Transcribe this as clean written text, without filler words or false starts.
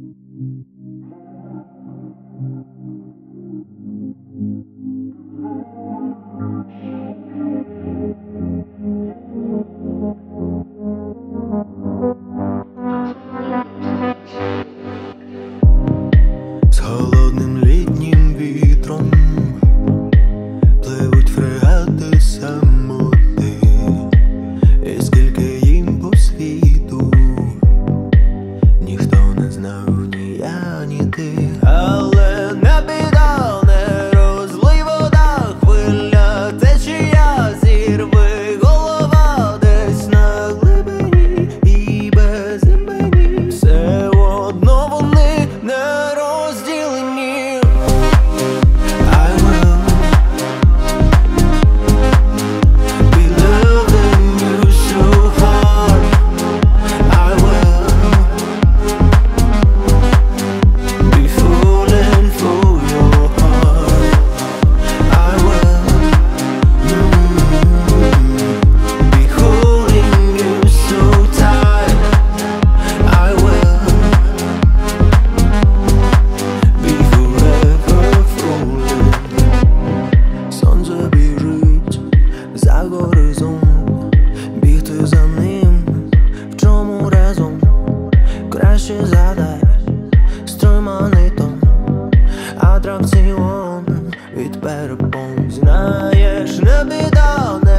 З холодним літнім вітром пливуть фрегати самоти, і скільки їм по світу, ніхто не знав, ні я, ні ти. Але не біда, не розлий вода, хвиля течія, зірви голова десь на глибині і без імені. Все одно вони не розділені. I will be loving you so hard. I will be falling for your heart. I will be holding you so tight. I will be forever falling. Сонце біжить за горизонт, бігти за ним, в чому разом краще задай стриманий тон, атракціон від перепон. Знаєш, не біда,